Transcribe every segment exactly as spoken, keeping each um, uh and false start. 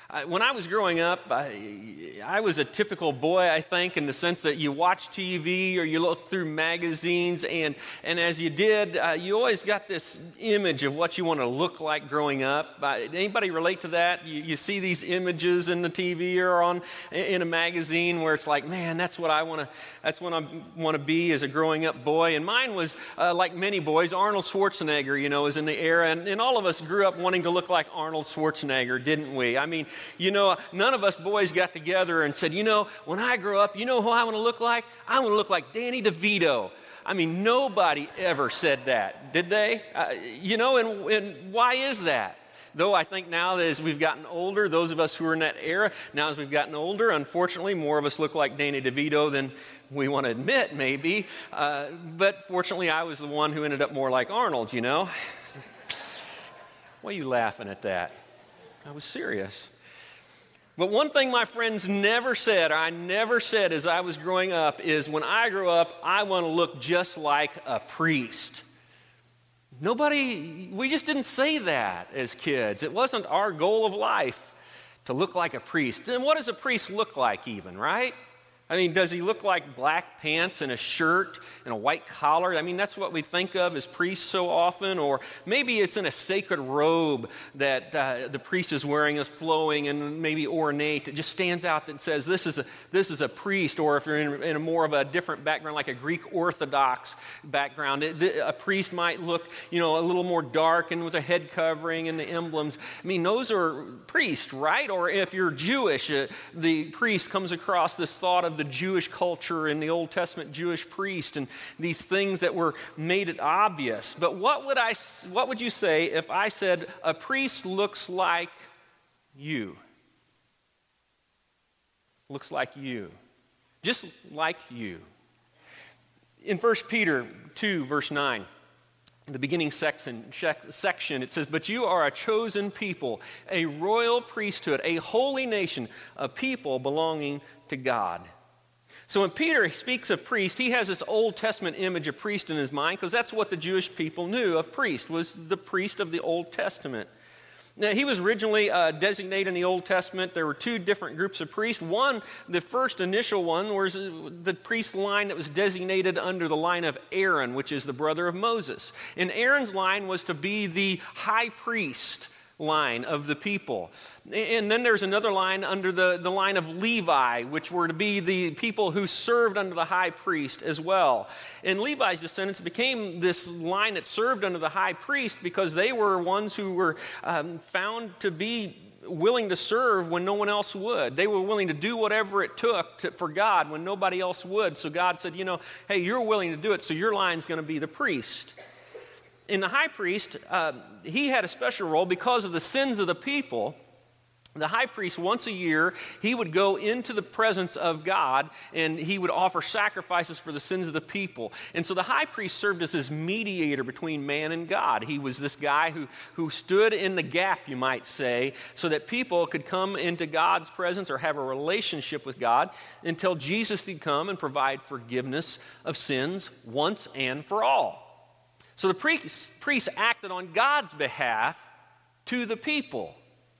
I, when I was growing up, I, I was a typical boy, I think, in the sense that you watch T V or you look through magazines, and, and as you did, uh, you always got this image of what you want to look like growing up. Uh, anybody relate to that? You, you see these images in the T V or on in a magazine where it's like, man, that's what I want to. That's what I want to be as a growing up boy. And mine was uh, like many boys. Arnold Schwarzenegger, you know, was in the era, and, and all of us grew up wanting to look like Arnold Schwarzenegger, didn't we? I mean, you know, none of us boys got together and said, you know, when I grow up, you know who I want to look like? I want to look like Danny DeVito. I mean, nobody ever said that, did they? Uh, you know, and, and why is that? Though I think now that as we've gotten older, those of us who are in that era, now as we've gotten older, unfortunately, more of us look like Danny DeVito than we want to admit, maybe. Uh, but fortunately, I was the one who ended up more like Arnold, you know. Why are you laughing at that? I was serious. But one thing my friends never said, or I never said as I was growing up, is when I grow up, I want to look just like a priest. Nobody, we just didn't say that as kids. It wasn't our goal of life to look like a priest. And what does a priest look like even, right? I mean, does he look like black pants and a shirt and a white collar? I mean, that's what we think of as priests so often. Or maybe it's in a sacred robe that uh, the priest is wearing, is flowing and maybe ornate. It just stands out that says this is a this is a priest. Or if you're in, in a more of a different background, like a Greek Orthodox background, it, a priest might look, you know, a little more dark and with a head covering and the emblems. I mean, those are priests, right? Or if you're Jewish, uh, the priest comes across this thought of the Jewish culture and the Old Testament Jewish priest and these things that were made it obvious. But what would I, what would you say if I said a priest looks like you? Looks like you. Just like you. In First Peter two, verse nine, in the beginning section, section, it says, "But you are a chosen people, a royal priesthood, a holy nation, a people belonging to God." So when Peter speaks of priest, he has this Old Testament image of priest in his mind because that's what the Jewish people knew of priest, was the priest of the Old Testament. Now, he was originally uh, designated in the Old Testament. There were two different groups of priests. One, the first initial one, was the priest line that was designated under the line of Aaron, which is the brother of Moses. And Aaron's line was to be the high priest line of the people. And then there's another line under the, the line of Levi, which were to be the people who served under the high priest as well. And Levi's descendants became this line that served under the high priest because they were ones who were um, found to be willing to serve when no one else would. They were willing to do whatever it took to, for God when nobody else would. So God said, you know, hey, you're willing to do it, so your line's going to be the priest. In the high priest, uh, he had a special role because of the sins of the people. The high priest, once a year, he would go into the presence of God and he would offer sacrifices for the sins of the people. And so the high priest served as his mediator between man and God. He was this guy who, who stood in the gap, you might say, so that people could come into God's presence or have a relationship with God until Jesus could come and provide forgiveness of sins once and for all. So the priests, priests acted on God's behalf to the people.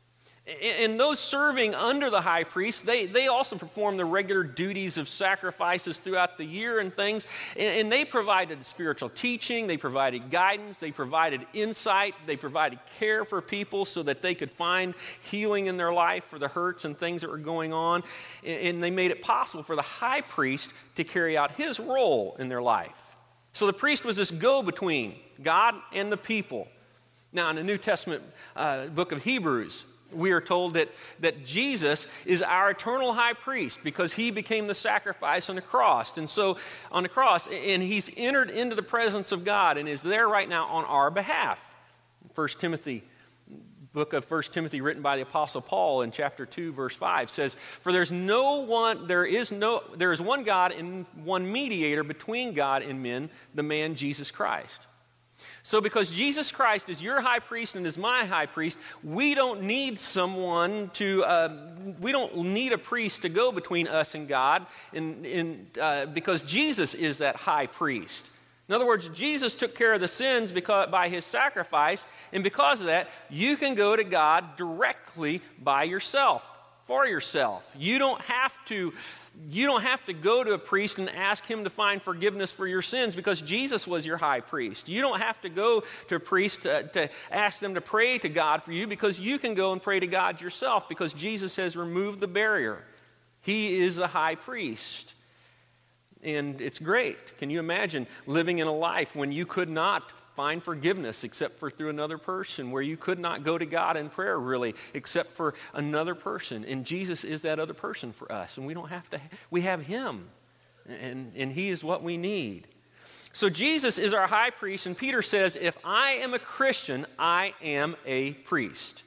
And those serving under the high priest, they, they also performed the regular duties of sacrifices throughout the year and things. And, and they provided spiritual teaching, they provided guidance, they provided insight, they provided care for people so that they could find healing in their life for the hurts and things that were going on. And, and they made it possible for the high priest to carry out his role in their life. So the priest was this go-between God and the people. Now, in the New Testament uh, book of Hebrews, we are told that, that Jesus is our eternal high priest because he became the sacrifice on the cross. And so on the cross, and he's entered into the presence of God and is there right now on our behalf. First Timothy, book of First Timothy written by the Apostle Paul in chapter two, verse five says, "For there's no one, there is no, there is one God and one mediator between God and men, the man Jesus Christ." So because Jesus Christ is your high priest and is my high priest, we don't need someone to, uh, we don't need a priest to go between us and God, and, and uh, because Jesus is that high priest. In other words, Jesus took care of the sins because, by his sacrifice, and because of that, you can go to God directly by yourself, for yourself. You don't have to, you don't have to go to a priest and ask him to find forgiveness for your sins because Jesus was your high priest. You don't have to go to a priest to, to ask them to pray to God for you because you can go and pray to God yourself because Jesus has removed the barrier. He is the high priest. And it's great. Can you imagine living in a life when you could not find forgiveness except for through another person, where you could not go to God in prayer really except for another person? And Jesus is that other person for us, and we don't have to, we have him, and, and he is what we need. So Jesus is our high priest, and Peter says, if I am a Christian, I am a priest.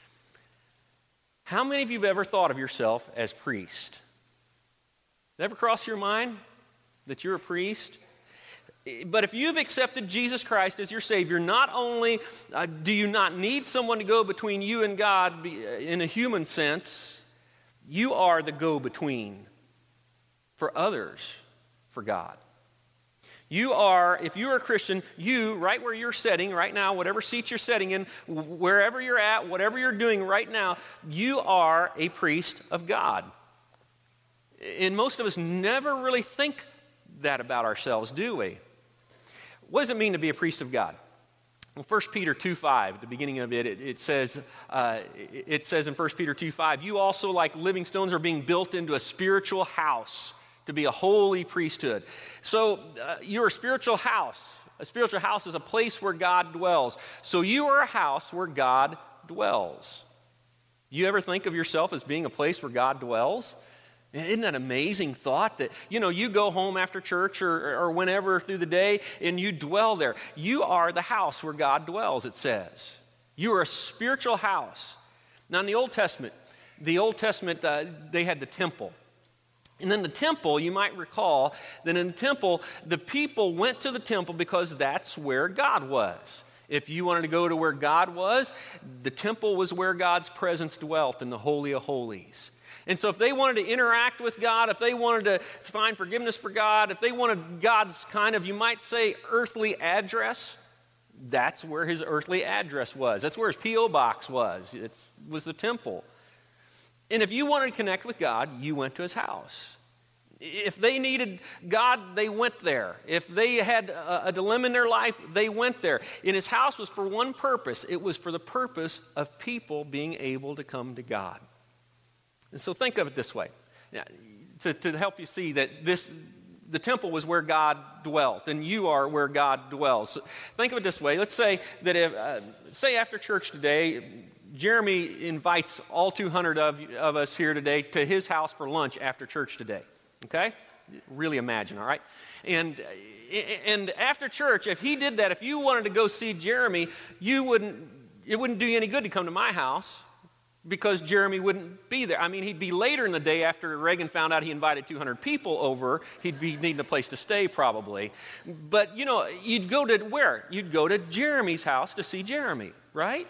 How many of you have ever thought of yourself as priest? Did it ever cross your mind that you're a priest? But if you've accepted Jesus Christ as your Savior, not only uh, do you not need someone to go between you and God in a human sense, you are the go-between for others for God. You are, if you are a Christian, you, right where you're sitting right now, whatever seat you're sitting in, wherever you're at, whatever you're doing right now, you are a priest of God. And most of us never really think that about ourselves, do we? What does it mean to be a priest of God? Well, First Peter two five, the beginning of it, it, it says, uh, it says in First Peter two five, you also, like living stones, are being built into a spiritual house to be a holy priesthood. So uh, you're a spiritual house. A spiritual house is a place where God dwells. So you are a house where God dwells. You ever think of yourself as being a place where God dwells? Isn't that an amazing thought that, you know, you go home after church or, or whenever through the day and you dwell there. You are the house where God dwells, it says. You are a spiritual house. Now in the Old Testament, the Old Testament, uh, they had the temple. And in the temple, you might recall that in the temple, the people went to the temple because that's where God was. If you wanted to go to where God was, the temple was where God's presence dwelt in the Holy of Holies. And so if they wanted to interact with God, if they wanted to find forgiveness for God, if they wanted God's kind of, you might say, earthly address, that's where his earthly address was. That's where his P O box was. It was the temple. And if you wanted to connect with God, you went to his house. If they needed God, they went there. If they had a, a dilemma in their life, they went there. And his house was for one purpose. It was for the purpose of people being able to come to God. And so think of it this way, to, to help you see that this, the temple was where God dwelt, and you are where God dwells. So think of it this way. Let's say that if, uh, say after church today, Jeremy invites all two hundred of, of us here today to his house for lunch after church today, okay? Really imagine, all right? And, and after church, if he did that, if you wanted to go see Jeremy, you wouldn't, it wouldn't do you any good to come to my house, because Jeremy wouldn't be there. I mean, he'd be later in the day after Reagan found out he invited two hundred people over. He'd be needing a place to stay probably. But, you know, you'd go to where? You'd go to Jeremy's house to see Jeremy, right?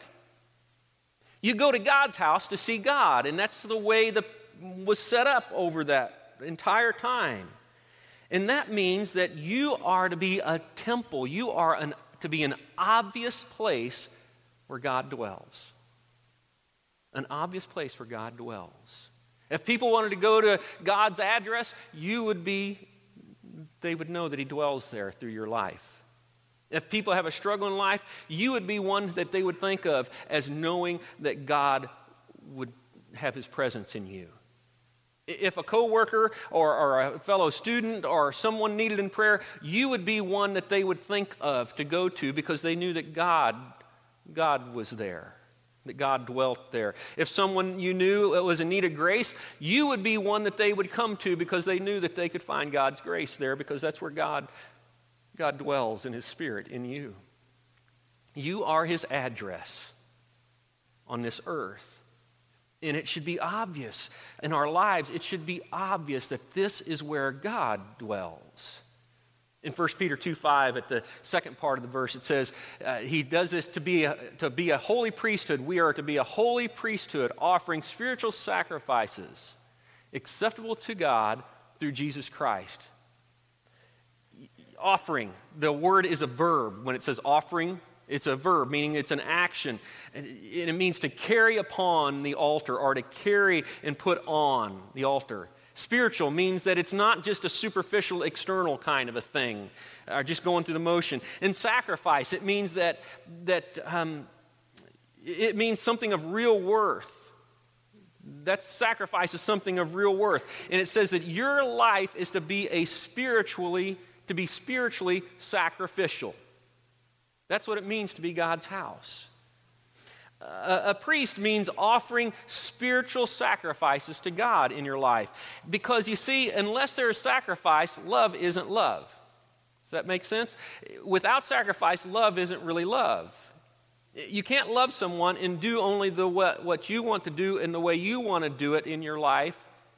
You go to God's house to see God, and that's the way that was set up over that entire time. And that means that you are to be a temple. You are an, to be an obvious place where God dwells. An obvious place where God dwells. If people wanted to go to God's address, you would be, they would know that he dwells there through your life. If people have a struggle in life, you would be one that they would think of as knowing that God would have his presence in you. If a coworker or, or a fellow student or someone needed in prayer, you would be one that they would think of to go to because they knew that God, God was there. That God dwelt there. If someone you knew was in need of grace, you would be one that they would come to because they knew that they could find God's grace there, because that's where God, God dwells in his Spirit in you. You are his address on this earth. And it should be obvious in our lives. It should be obvious that this is where God dwells. In First Peter two five, at the second part of the verse, it says, uh, he does this to be, a, to be a holy priesthood. We are to be a holy priesthood, offering spiritual sacrifices acceptable to God through Jesus Christ. offering, the word is a verb. When it says offering, it's a verb, meaning it's an action. And it means to carry upon the altar or to carry and put on the altar. Spiritual means that it's not just a superficial, external kind of a thing, or just going through the motion. And sacrifice, it means that that um, it means something of real worth. That sacrifice is something of real worth. And it says that your life is to be a spiritually, to be spiritually sacrificial. That's what it means to be God's house. A, a priest means offering spiritual sacrifices to God in your life. Because you see, unless there is sacrifice, love isn't love. Does that make sense? Without sacrifice, love isn't really love. You can't love someone and do only the what, what you want to do and the way you want to do it in your life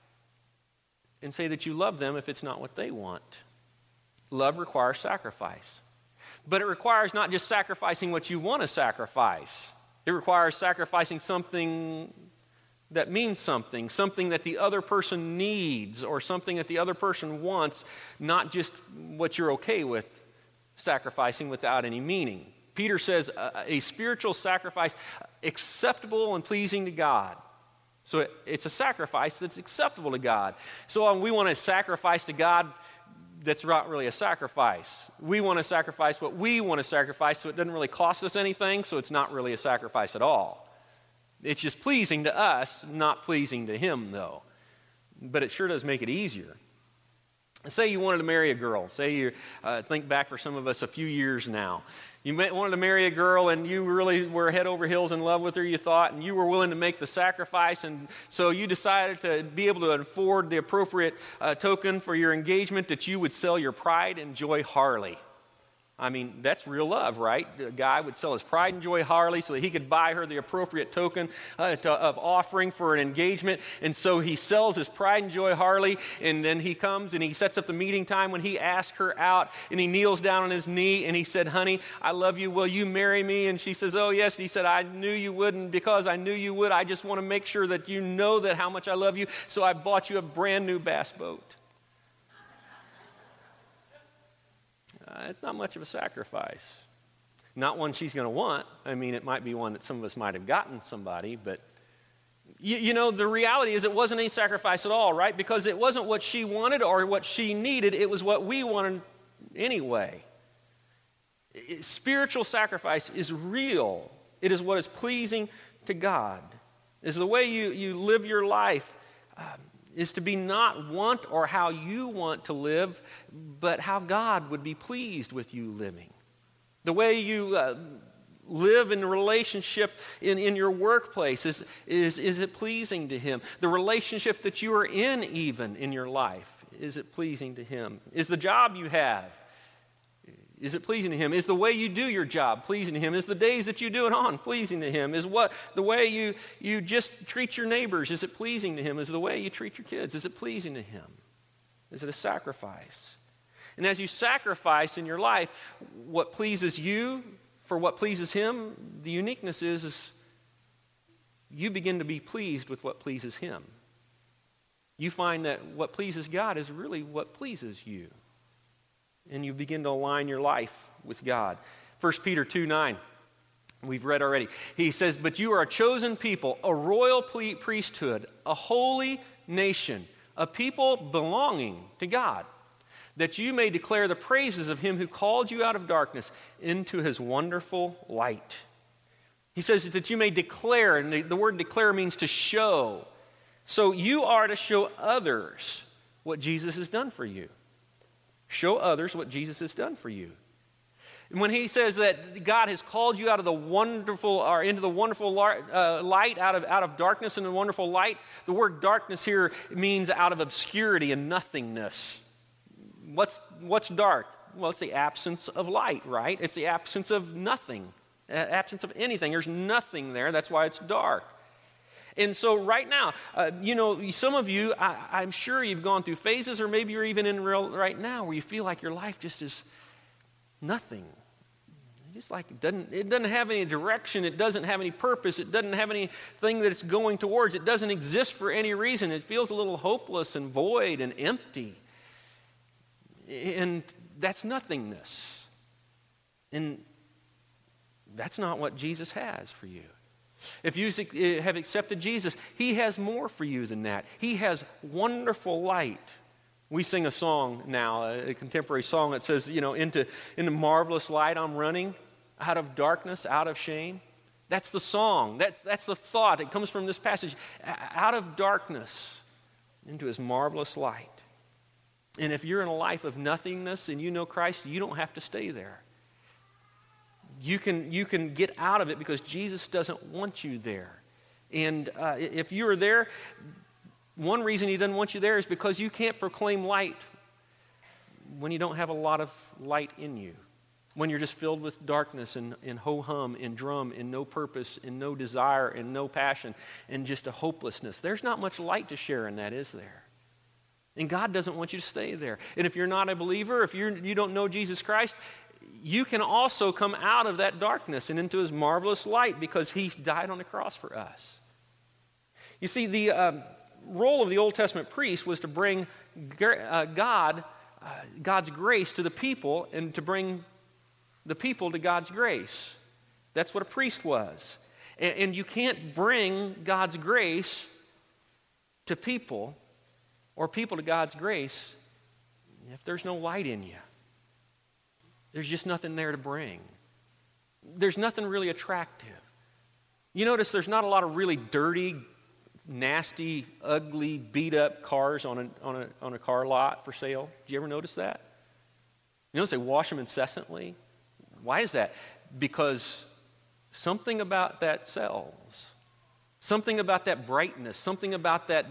and say that you love them if it's not what they want. Love requires sacrifice. But it requires not just sacrificing what you want to sacrifice. It requires sacrificing something that means something, something that the other person needs or something that the other person wants, not just what you're okay with sacrificing without any meaning. Peter says a, a spiritual sacrifice acceptable and pleasing to God. So it, it's a sacrifice that's acceptable to God. So um, we want to sacrifice to God that's not really a sacrifice. We want to sacrifice what we want to sacrifice, so it doesn't really cost us anything, so it's not really a sacrifice at all. It's just pleasing to us, not pleasing to Him, though. But it sure does make it easier. Say you wanted to marry a girl. Say you uh, think back for some of us a few years now. You met, wanted to marry a girl and you really were head over heels in love with her, you thought, and you were willing to make the sacrifice, and so you decided to be able to afford the appropriate uh, token for your engagement that you would sell your pride and joy Harley. I mean, that's real love, right? A guy would sell his pride and joy Harley so that he could buy her the appropriate token uh, to, of offering for an engagement. And so he sells his pride and joy Harley, and then he comes and he sets up the meeting time when he asks her out, and he kneels down on his knee and he said, "Honey, I love you. Will you marry me?" And she says, "Oh, yes." And he said, "I knew you would, and because I knew you would, I just want to make sure that you know that how much I love you, so I bought you a brand new bass boat." Uh, it's not much of a sacrifice. Not one she's going to want. I mean, it might be one that some of us might have gotten somebody, but you, you know, the reality is it wasn't any sacrifice at all, right? Because it wasn't what she wanted or what she needed. It was what we wanted anyway. It, spiritual sacrifice is real. It is what is pleasing to God. It is the way you, you live your life. Um, is to be not want or how you want to live, but how God would be pleased with you living. The way you uh, live in relationship in, in your workplace, is, is, is it pleasing to Him? The relationship that you are in even in your life, is it pleasing to Him? Is the job you have, is it pleasing to Him? Is the way you do your job pleasing to Him? Is the days that you do it on pleasing to Him? Is what the way you, you just treat your neighbors, is it pleasing to Him? Is the way you treat your kids, is it pleasing to Him? Is it a sacrifice? And as you sacrifice in your life what pleases you for what pleases Him, the uniqueness is, is you begin to be pleased with what pleases Him. You find that what pleases God is really what pleases you. And you begin to align your life with God. First Peter two nine, we've read already. He says, "But you are a chosen people, a royal priesthood, a holy nation, a people belonging to God, that you may declare the praises of Him who called you out of darkness into His wonderful light." He says that you may declare, and the, the word declare means to show. So you are to show others what Jesus has done for you. Show others what Jesus has done for you. And when he says that God has called you out of the wonderful, or into the wonderful uh, light, out of, out of darkness into the wonderful light, the word darkness here means out of obscurity and nothingness. What's, what's dark? Well, it's the absence of light, right? It's the absence of nothing, absence of anything. There's nothing there. That's why it's dark. And so right now, uh, you know, some of you, I, I'm sure you've gone through phases, or maybe you're even in real right now where you feel like your life just is nothing. Just like it doesn't, it doesn't have any direction. It doesn't have any purpose. It doesn't have anything that it's going towards. It doesn't exist for any reason. It feels a little hopeless and void and empty. And that's nothingness. And that's not what Jesus has for you. If you have accepted Jesus, he has more for you than that. He has wonderful light. We sing a song now, a contemporary song that says, you know, into, into marvelous light I'm running, out of darkness, out of shame. That's the song. That's, that's the thought. It comes from this passage. Out of darkness into his marvelous light. And if you're in a life of nothingness and you know Christ, you don't have to stay there. You can, you can get out of it because Jesus doesn't want you there. And uh, if you are there, one reason he doesn't want you there is because you can't proclaim light when you don't have a lot of light in you. When you're just filled with darkness and, and ho-hum and drum and no purpose and no desire and no passion and just a hopelessness. There's not much light to share in that, is there? And God doesn't want you to stay there. And if you're not a believer, if you're, you don't know Jesus Christ, you can also come out of that darkness and into his marvelous light because he died on the cross for us. You see, the um, role of the Old Testament priest was to bring uh, God, uh, God's grace to the people and to bring the people to God's grace. That's what a priest was. And, and you can't bring God's grace to people or people to God's grace if there's no light in you. There's just nothing there to bring. There's nothing really attractive. You notice there's not a lot of really dirty, nasty, ugly, beat-up cars on a, on a, on a car lot for sale. Did you ever notice that? You notice they wash them incessantly? Why is that? Because something about that sells. Something about that brightness, something about that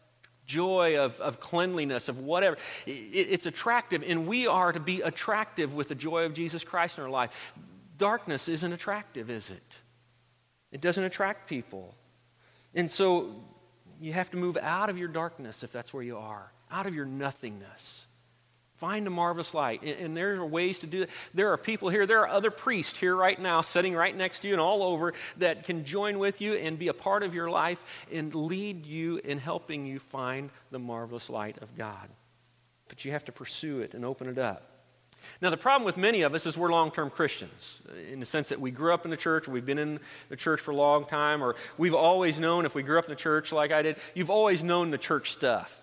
joy of, of cleanliness, of whatever. It, it's attractive, and we are to be attractive with the joy of Jesus Christ in our life. Darkness isn't attractive, is it? It doesn't attract people. And so you have to move out of your darkness if that's where you are, out of your nothingness. Find a marvelous light. And, and there are ways to do that. There are people here, there are other priests here right now, sitting right next to you and all over, that can join with you and be a part of your life and lead you in helping you find the marvelous light of God. But you have to pursue it and open it up. Now, the problem with many of us is we're long-term Christians, in the sense that we grew up in the church, or we've been in the church for a long time, or we've always known, if we grew up in the church like I did, you've always known the church stuff.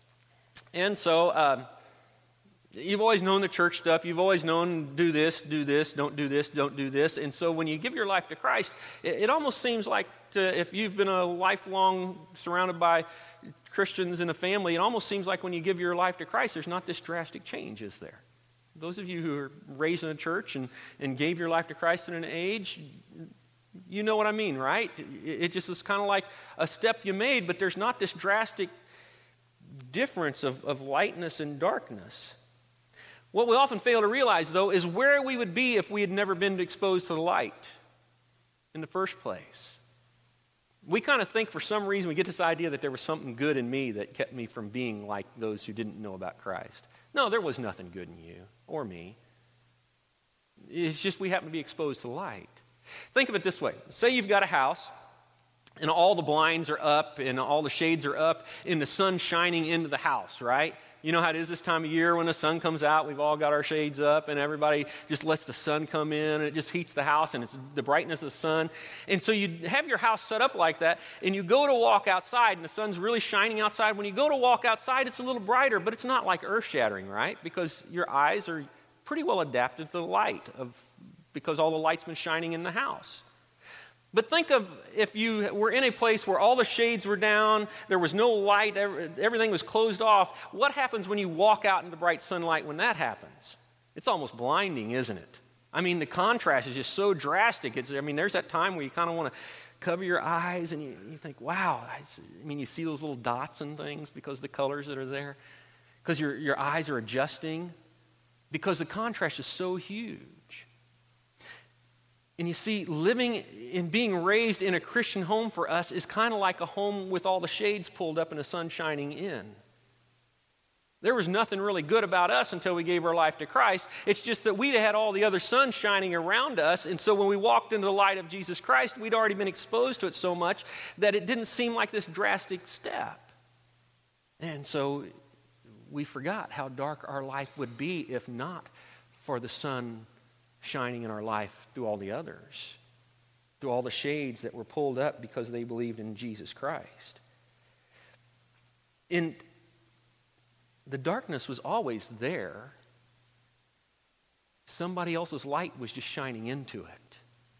And so, um, you've always known the church stuff. You've always known do this, do this, don't do this, don't do this. And so when you give your life to Christ, it, it almost seems like to, if you've been a lifelong surrounded by Christians in a family, it almost seems like when you give your life to Christ, there's not this drastic change, is there? Those of you who are raised in a church and, and gave your life to Christ at an age, you know what I mean, right? It, it just is kind of like a step you made, but there's not this drastic difference of, of lightness and darkness. What we often fail to realize, though, is where we would be if we had never been exposed to the light in the first place. We kind of think for some reason we get this idea that there was something good in me that kept me from being like those who didn't know about Christ. No, there was nothing good in you or me. It's just we happen to be exposed to the light. Think of it this way. Say you've got a house and all the blinds are up and all the shades are up and the sun's shining into the house, right? You know how it is this time of year when the sun comes out, we've all got our shades up and everybody just lets the sun come in and it just heats the house and it's the brightness of the sun. And so you have your house set up like that and you go to walk outside and the sun's really shining outside. When you go to walk outside, it's a little brighter, but it's not like earth-shattering, right? Because your eyes are pretty well adapted to the light of because all the light's been shining in the house. But think of if you were in a place where all the shades were down, there was no light, everything was closed off. What happens when you walk out into bright sunlight when that happens? It's almost blinding, isn't it? I mean, the contrast is just so drastic. It's, I mean, there's that time where you kind of want to cover your eyes and you, you think, wow. I mean, you see those little dots and things because of the colors that are there. Because your, your eyes are adjusting. Because the contrast is so huge. And you see, living and being raised in a Christian home for us is kind of like a home with all the shades pulled up and the sun shining in. There was nothing really good about us until we gave our life to Christ. It's just that we'd had all the other sun shining around us, and so when we walked into the light of Jesus Christ, we'd already been exposed to it so much that it didn't seem like this drastic step. And so we forgot how dark our life would be if not for the sun shining in our life through all the others, through all the shades that were pulled up because they believed in Jesus Christ. And the darkness was always there. Somebody else's light was just shining into it.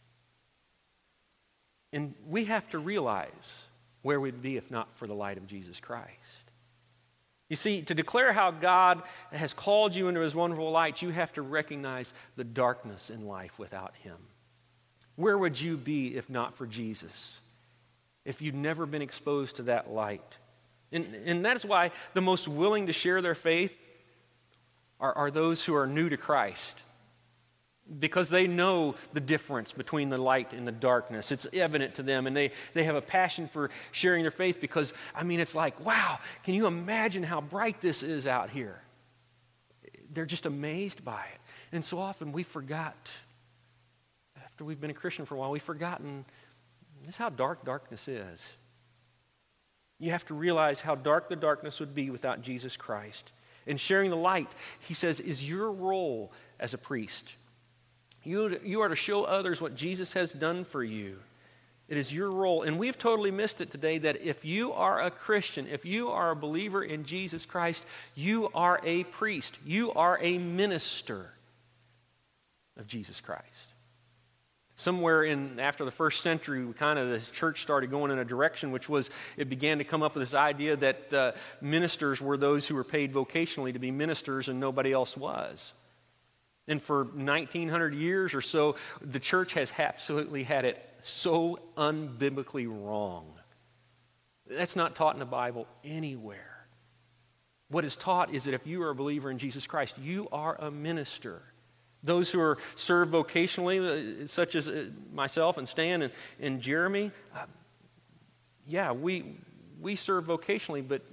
And we have to realize where we'd be if not for the light of Jesus Christ. You see, to declare how God has called you into his wonderful light, you have to recognize the darkness in life without him. Where would you be if not for Jesus? If you'd never been exposed to that light? And, and that's why the most willing to share their faith are, are those who are new to Christ. Because they know the difference between the light and the darkness. It's evident to them, and they, they have a passion for sharing their faith because, I mean, it's like, wow, can you imagine how bright this is out here? They're just amazed by it. And so often we forgot, after we've been a Christian for a while, we've forgotten this is how dark darkness is. You have to realize how dark the darkness would be without Jesus Christ. And sharing the light, he says, is your role as a priest. You, you are to show others what Jesus has done for you. It is your role. And we've totally missed it today that if you are a Christian, if you are a believer in Jesus Christ, you are a priest. You are a minister of Jesus Christ. Somewhere in after the first century, kind of the church started going in a direction which was, it began to come up with this idea that uh, ministers were those who were paid vocationally to be ministers and nobody else was. And for nineteen hundred years or so, the church has absolutely had it so unbiblically wrong. That's not taught in the Bible anywhere. What is taught is that if you are a believer in Jesus Christ, you are a minister. Those who are served vocationally, such as myself and Stan and, and Jeremy, uh, yeah, we we serve vocationally, but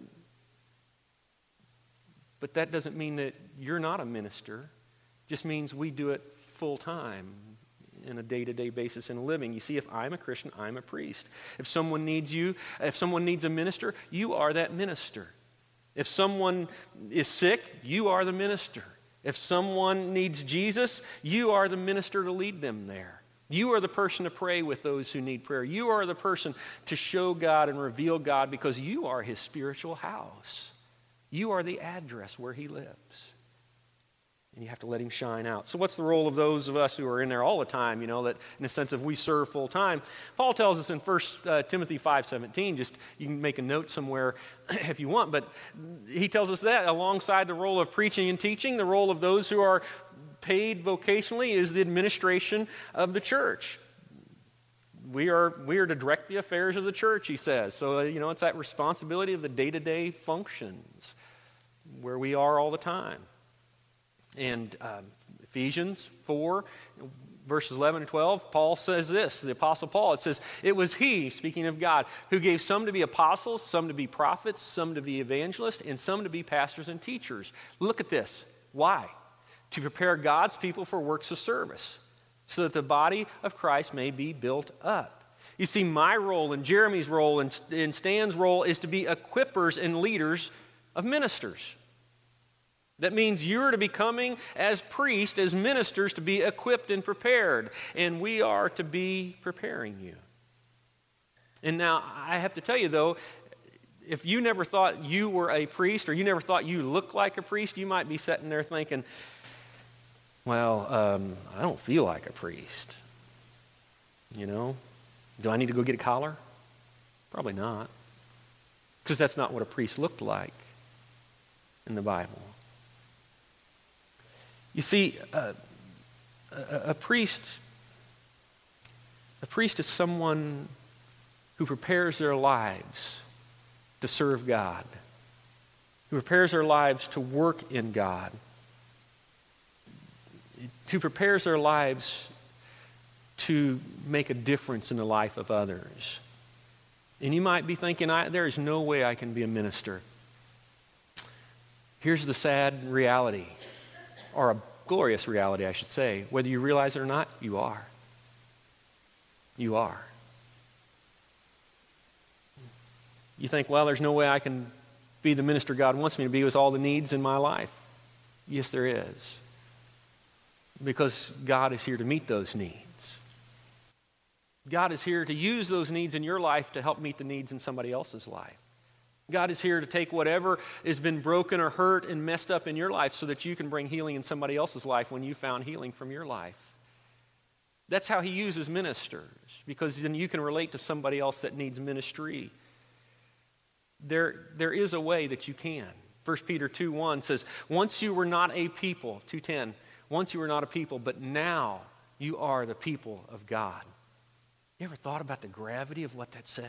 but that doesn't mean that you're not a minister. Just means we do it full time in a day-to-day basis in a living. You see, if I'm a Christian, I'm a priest. If someone needs you, if someone needs a minister, you are that minister. If someone is sick, you are the minister. If someone needs Jesus, you are the minister to lead them there. You are the person to pray with those who need prayer. You are the person to show God and reveal God because you are his spiritual house. You are the address where he lives. And you have to let him shine out. So what's the role of those of us who are in there all the time, you know, that in the sense of we serve full time? Paul tells us in First Timothy five seventeen, just you can make a note somewhere if you want, but he tells us that alongside the role of preaching and teaching, the role of those who are paid vocationally is the administration of the church. We are, we are to direct the affairs of the church, he says. So, you know, it's that responsibility of the day-to-day functions where we are all the time. And um, Ephesians four, verses eleven and twelve, Paul says this, the Apostle Paul, it says, it was he, speaking of God, who gave some to be apostles, some to be prophets, some to be evangelists, and some to be pastors and teachers. Look at this. Why? To prepare God's people for works of service, so that the body of Christ may be built up. You see, my role and Jeremy's role and, and Stan's role is to be equippers and leaders of ministers. That means you're to be coming as priests, as ministers, to be equipped and prepared. And we are to be preparing you. And now, I have to tell you, though, if you never thought you were a priest or you never thought you looked like a priest, you might be sitting there thinking, well, um, I don't feel like a priest. You know? Do I need to go get a collar? Probably not. Because that's not what a priest looked like in the Bible. You see, uh, a, a priest, a priest is someone who prepares their lives to serve God, who prepares their lives to work in God, who prepares their lives to make a difference in the life of others. And you might be thinking, I, there is no way I can be a minister. Here's the sad reality. Or a glorious reality, I should say. Whether you realize it or not, you are. You are. You think, well, there's no way I can be the minister God wants me to be with all the needs in my life? Yes, there is. Because God is here to meet those needs. God is here to use those needs in your life to help meet the needs in somebody else's life. God is here to take whatever has been broken or hurt and messed up in your life so that you can bring healing in somebody else's life when you found healing from your life. That's how he uses ministers, because then you can relate to somebody else that needs ministry. There, there is a way that you can. First Peter two one says, once you were not a people, two ten, once you were not a people, but now you are the people of God. You ever thought about the gravity of what that says?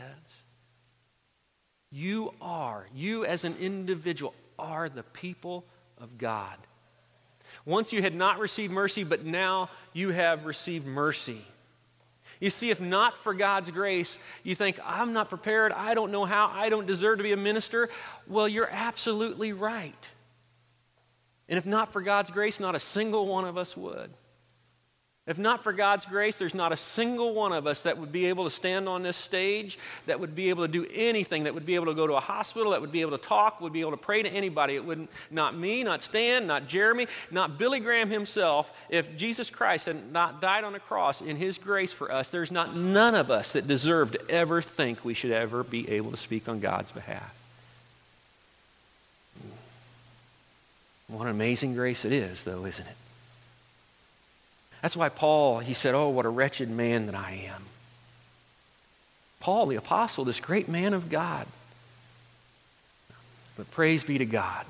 You are, you as an individual are the people of God. Once you had not received mercy, but now you have received mercy. You see, if not for God's grace, you think, I'm not prepared, I don't know how, I don't deserve to be a minister. Well, you're absolutely right. And if not for God's grace, not a single one of us would. If not for God's grace, there's not a single one of us that would be able to stand on this stage, that would be able to do anything, that would be able to go to a hospital, that would be able to talk, would be able to pray to anybody. It wouldn't, not me, not Stan, not Jeremy, not Billy Graham himself. If Jesus Christ had not died on the cross in his grace for us, there's not none of us that deserve to ever think we should ever be able to speak on God's behalf. What an amazing grace it is, though, isn't it? That's why Paul, he said, oh, what a wretched man that I am. Paul, the apostle, this great man of God. But praise be to God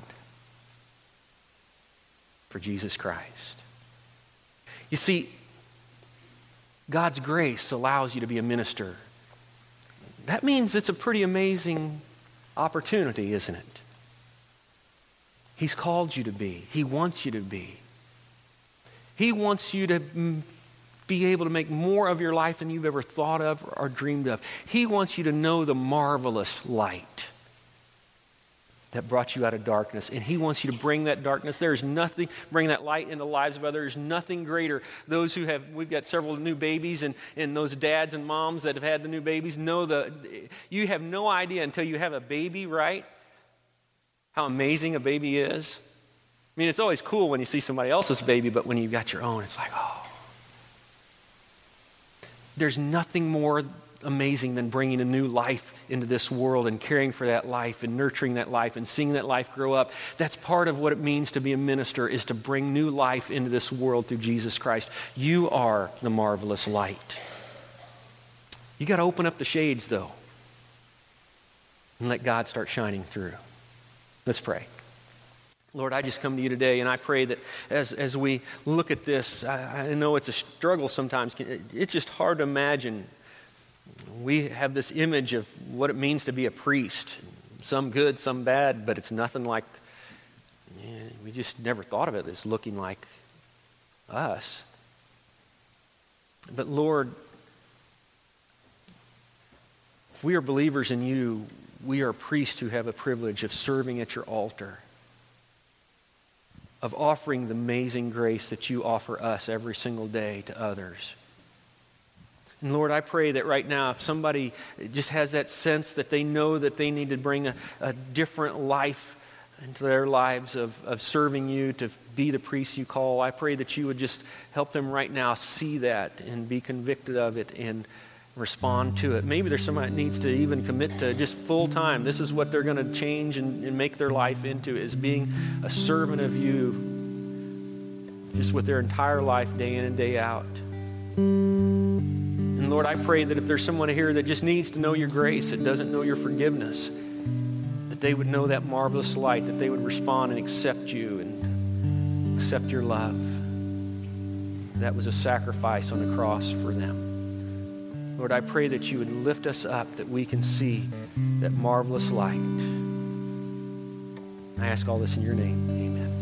for Jesus Christ. You see, God's grace allows you to be a minister. That means it's a pretty amazing opportunity, isn't it? He's called you to be. He wants you to be. He wants you to be able to make more of your life than you've ever thought of or dreamed of. He wants you to know the marvelous light that brought you out of darkness. And he wants you to bring that darkness. There's nothing, bring that light into the lives of others. Nothing greater. Those who have, we've got several new babies, and, and those dads and moms that have had the new babies know the, you have no idea until you have a baby, right? How amazing a baby is. I mean, it's always cool when you see somebody else's baby, but when you've got your own, it's like, oh. There's nothing more amazing than bringing a new life into this world and caring for that life and nurturing that life and seeing that life grow up. That's part of what it means to be a minister, is to bring new life into this world through Jesus Christ. You are the marvelous light. You got to open up the shades, though, and let God start shining through. Let's pray. Lord, I just come to you today, and I pray that as, as we look at this, I, I know it's a struggle sometimes. It's just hard to imagine. We have this image of what it means to be a priest. Some good, some bad, but it's nothing like, yeah, we just never thought of it as looking like us. But Lord, if we are believers in you, we are priests who have a privilege of serving at your altar, of offering the amazing grace that you offer us every single day to others. And Lord, I pray that right now, if somebody just has that sense that they know that they need to bring a, a different life into their lives of, of serving you, to be the priest you call, I pray that you would just help them right now see that and be convicted of it and respond to it. Maybe there's somebody that needs to even commit to just full time. This is what they're going to change and, and make their life into, is being a servant of you just with their entire life, day in and day out. And Lord, I pray that if there's someone here that just needs to know your grace, that doesn't know your forgiveness, that they would know that marvelous light, that they would respond and accept you and accept your love. That was a sacrifice on the cross for them. Lord, I pray that you would lift us up, that we can see that marvelous light. I ask all this in your name. Amen.